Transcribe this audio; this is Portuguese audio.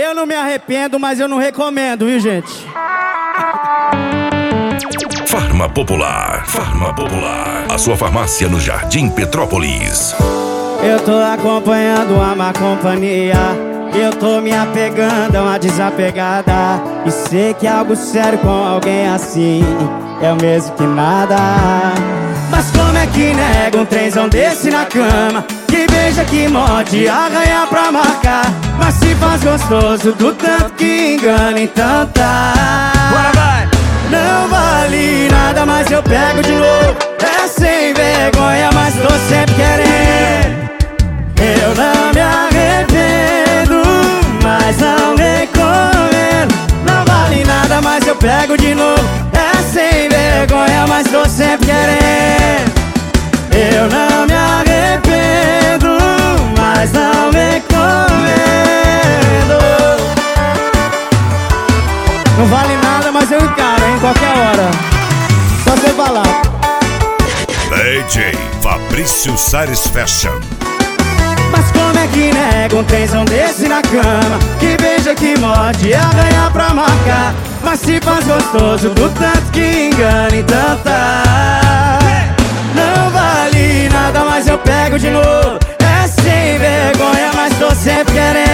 Eu não me arrependo, mas eu não recomendo, viu, gente? Farma Popular. Farma Popular. A sua farmácia no Jardim Petrópolis. Eu tô acompanhando a má companhia. Eu tô me apegando a uma desapegada. E sei que algo sério com alguém assim é o mesmo que nada. Mas como é que nega um trenzão desse na cama? Que beija, que morde, arranha pra marcar. Mas se faz gostoso do tanto que engana, então tá. Bora, vai! Não vale nada, mas eu pego de novo. É sem vergonha, mas tô sempre querendo. Eu não me arrependo, mas não recomendo. Não vale nada, mas eu pego de novo. É sem vergonha, mas tô sempre querendo. Eu não me arrependo, mas não recomendo. Não vale nada, mas eu encaro, hein, qualquer hora. Só você falar. DJ Fabrício Sares Fashion. Mas como é que nega um trenzão desse na cama? Que beija, que morde, arranha pra marcar. Mas se faz gostoso do tanto que engana, então tá. Não vale nada, mas eu pego de novo. É sem vergonha, mas tô sempre querendo.